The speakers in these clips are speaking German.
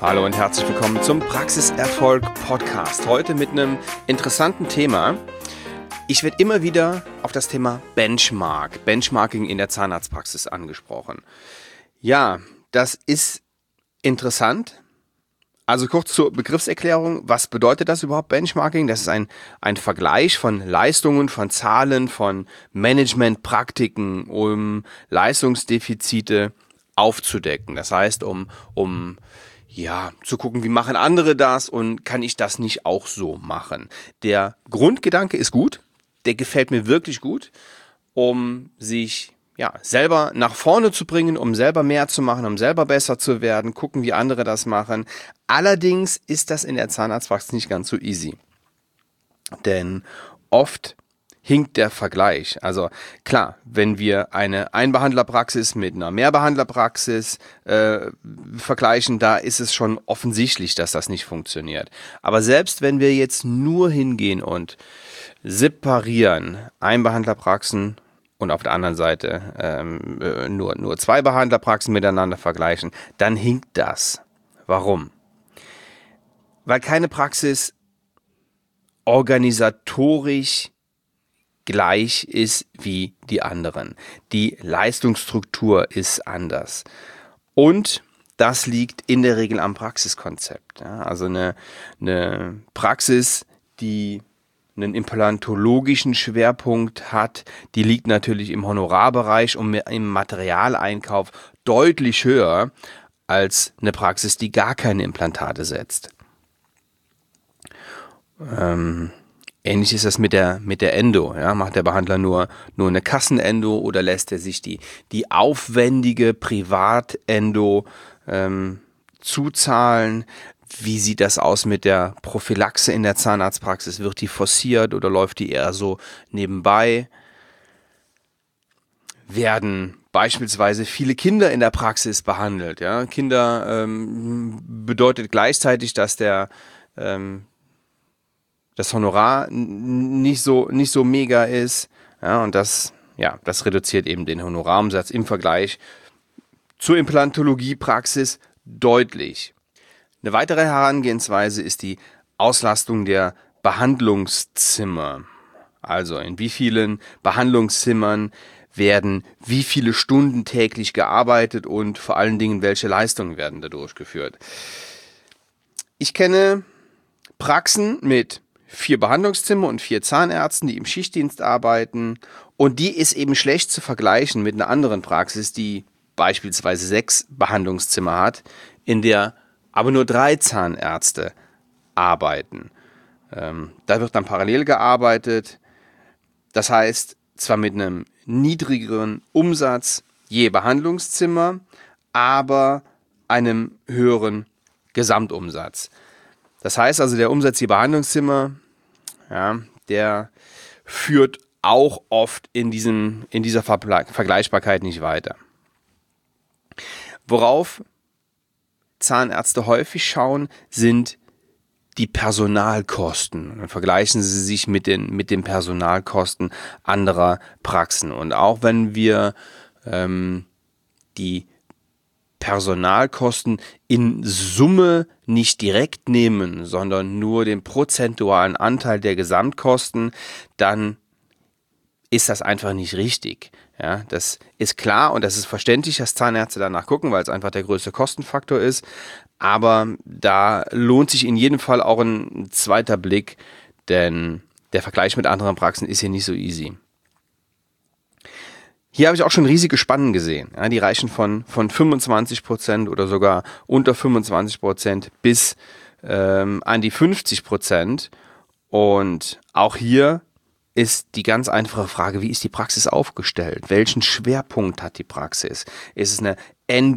Hallo und herzlich willkommen zum Praxiserfolg Podcast. Heute mit einem interessanten Thema. Ich werde immer wieder auf das Thema Benchmarking in der Zahnarztpraxis angesprochen. Ja, das ist interessant. Also kurz zur Begriffserklärung, was bedeutet das überhaupt Benchmarking? Das ist ein Vergleich von Leistungen, von Zahlen, von Managementpraktiken, um Leistungsdefizite aufzudecken. Das heißt, um zu gucken, wie machen andere das und kann ich das nicht auch so machen. Der Grundgedanke ist gut, der gefällt mir wirklich gut, um sich selber nach vorne zu bringen, um selber mehr zu machen, um selber besser zu werden, gucken, wie andere das machen. Allerdings ist das in der Zahnarztpraxis nicht ganz so easy. Denn oft hinkt der Vergleich. Also klar, wenn wir eine Einbehandlerpraxis mit einer Mehrbehandlerpraxis vergleichen, da ist es schon offensichtlich, dass das nicht funktioniert. Aber selbst wenn wir jetzt nur hingehen und separieren Einbehandlerpraxen und auf der anderen Seite nur zwei Behandlerpraxen miteinander vergleichen, dann hinkt das. Warum? Weil keine Praxis organisatorisch gleich ist wie die anderen. Die Leistungsstruktur ist anders. Und das liegt in der Regel am Praxiskonzept. Ja, also eine Praxis, die einen implantologischen Schwerpunkt hat, die liegt natürlich im Honorarbereich und im Materialeinkauf deutlich höher als eine Praxis, die gar keine Implantate setzt. Ähnlich ist das mit der Endo. Ja? Macht der Behandler nur eine Kassenendo oder lässt er sich die aufwendige Privatendo zuzahlen? Wie sieht das aus mit der Prophylaxe in der Zahnarztpraxis? Wird die forciert oder läuft die eher so nebenbei? Werden beispielsweise viele Kinder in der Praxis behandelt? Ja? Kinder bedeutet gleichzeitig, dass das Honorar nicht so mega ist, ja, und das reduziert eben den Honorarumsatz im Vergleich zur Implantologiepraxis deutlich. Eine weitere Herangehensweise ist die Auslastung der Behandlungszimmer. Also in wie vielen Behandlungszimmern werden wie viele Stunden täglich gearbeitet und vor allen Dingen welche Leistungen werden da durchgeführt. Ich kenne Praxen mit 4 Behandlungszimmer und 4 Zahnärzten, die im Schichtdienst arbeiten, und die ist eben schlecht zu vergleichen mit einer anderen Praxis, die beispielsweise 6 Behandlungszimmer hat, in der aber nur 3 Zahnärzte arbeiten. Da wird dann parallel gearbeitet, das heißt zwar mit einem niedrigeren Umsatz je Behandlungszimmer, aber einem höheren Gesamtumsatz. Das heißt also, der Umsatz je Behandlungszimmer, der führt auch oft in dieser Vergleichbarkeit nicht weiter. Worauf Zahnärzte häufig schauen, sind die Personalkosten. Dann vergleichen sie sich mit den Personalkosten anderer Praxen. Und auch wenn wir die Personalkosten in Summe nicht direkt nehmen, sondern nur den prozentualen Anteil der Gesamtkosten, dann ist das einfach nicht richtig. Ja, das ist klar und das ist verständlich, dass Zahnärzte danach gucken, weil es einfach der größte Kostenfaktor ist. Aber da lohnt sich in jedem Fall auch ein zweiter Blick, denn der Vergleich mit anderen Praxen ist hier nicht so easy. Hier habe ich auch schon riesige Spannen gesehen. Ja, die reichen von 25% oder sogar unter 25% bis an die 50%. Und auch hier ist die ganz einfache Frage, wie ist die Praxis aufgestellt? Welchen Schwerpunkt hat die Praxis? Ist es eine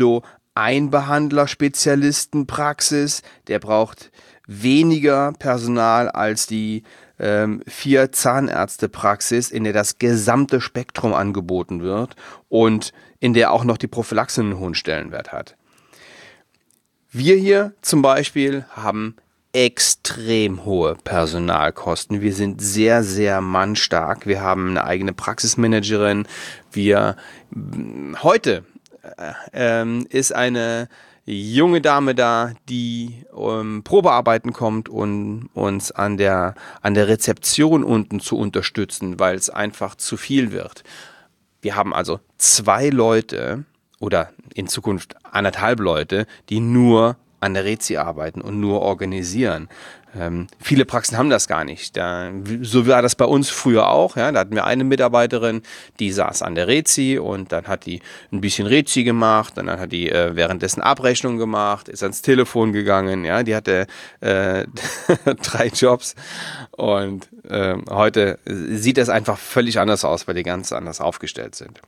Endo-Einbehandler-Spezialistenpraxis? Der braucht weniger Personal als die 4 Zahnärztepraxis, in der das gesamte Spektrum angeboten wird und in der auch noch die Prophylaxe einen hohen Stellenwert hat. Wir hier zum Beispiel haben extrem hohe Personalkosten. Wir sind sehr, sehr mannstark. Wir haben eine eigene Praxismanagerin. Heute ist eine junge Dame da, die Probearbeiten kommt und uns an der Rezeption unten zu unterstützen, weil es einfach zu viel wird. Wir haben also 2 Leute oder in Zukunft 1,5 Leute, die nur an der Rezi arbeiten und nur organisieren. Viele Praxen haben das gar nicht. So war das bei uns früher auch. Ja, da hatten wir eine Mitarbeiterin, die saß an der Rezi und dann hat die ein bisschen Rezi gemacht und dann hat die währenddessen Abrechnung gemacht, ist ans Telefon gegangen. Ja, die hatte 3 Jobs und heute sieht das einfach völlig anders aus, weil die ganz anders aufgestellt sind.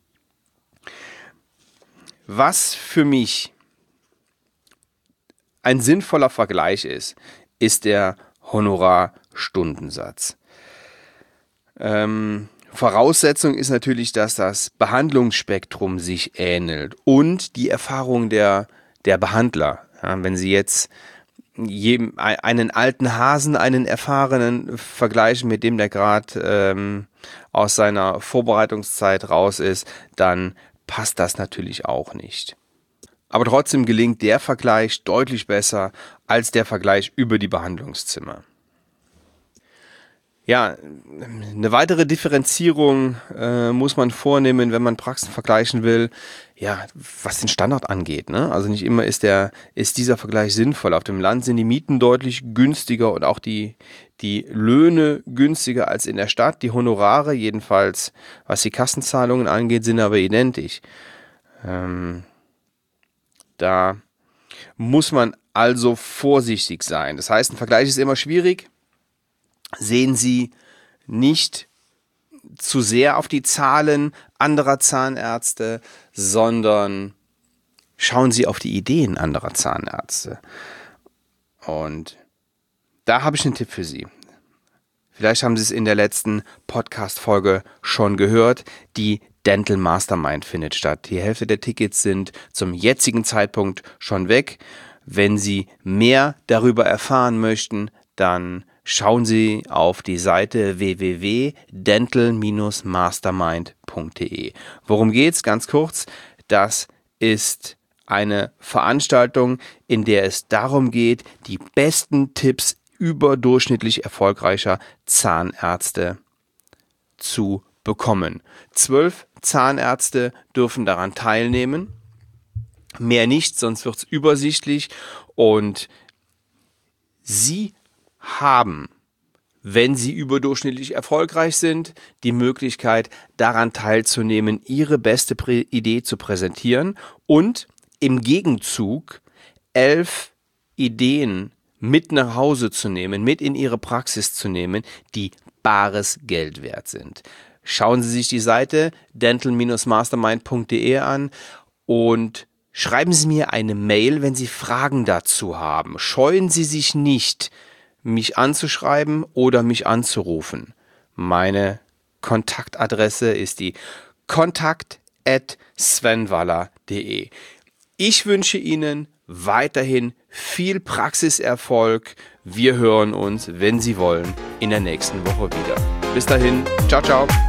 Was für mich ein sinnvoller Vergleich ist der Honorarstundensatz. Voraussetzung ist natürlich, dass das Behandlungsspektrum sich ähnelt und die Erfahrung der Behandler. Ja, wenn Sie jetzt einen alten Hasen, einen erfahrenen vergleichen mit dem, der gerade aus seiner Vorbereitungszeit raus ist, dann passt das natürlich auch nicht. Aber trotzdem gelingt der Vergleich deutlich besser als der Vergleich über die Behandlungszimmer. Ja, eine weitere Differenzierung muss man vornehmen, wenn man Praxen vergleichen will, ja, was den Standard angeht, ne? Also nicht immer ist dieser Vergleich sinnvoll. Auf dem Land sind die Mieten deutlich günstiger und auch die Löhne günstiger als in der Stadt. Die Honorare, jedenfalls was die Kassenzahlungen angeht, sind aber identisch. Da muss man also vorsichtig sein. Das heißt, ein Vergleich ist immer schwierig. Sehen Sie nicht zu sehr auf die Zahlen anderer Zahnärzte, sondern schauen Sie auf die Ideen anderer Zahnärzte. Und da habe ich einen Tipp für Sie. Vielleicht haben Sie es in der letzten Podcast-Folge schon gehört. Die Dental Mastermind findet statt. Die Hälfte der Tickets sind zum jetzigen Zeitpunkt schon weg. Wenn Sie mehr darüber erfahren möchten, dann schauen Sie auf die Seite www.dental-mastermind.de. Worum geht's? Ganz kurz. Das ist eine Veranstaltung, in der es darum geht, die besten Tipps überdurchschnittlich erfolgreicher Zahnärzte zu bekommen. 12 Zahnärzte dürfen daran teilnehmen. Mehr nicht, sonst wird es übersichtlich. Und Sie haben, wenn Sie überdurchschnittlich erfolgreich sind, die Möglichkeit, daran teilzunehmen, Ihre beste Idee zu präsentieren und im Gegenzug 11 Ideen mit nach Hause zu nehmen, mit in Ihre Praxis zu nehmen, die bares Geld wert sind. Schauen Sie sich die Seite dental-mastermind.de an und schreiben Sie mir eine Mail, wenn Sie Fragen dazu haben. Scheuen Sie sich nicht, mich anzuschreiben oder mich anzurufen. Meine Kontaktadresse ist die kontakt@svenwaller.de. Ich wünsche Ihnen weiterhin viel Praxiserfolg. Wir hören uns, wenn Sie wollen, in der nächsten Woche wieder. Bis dahin, ciao, ciao.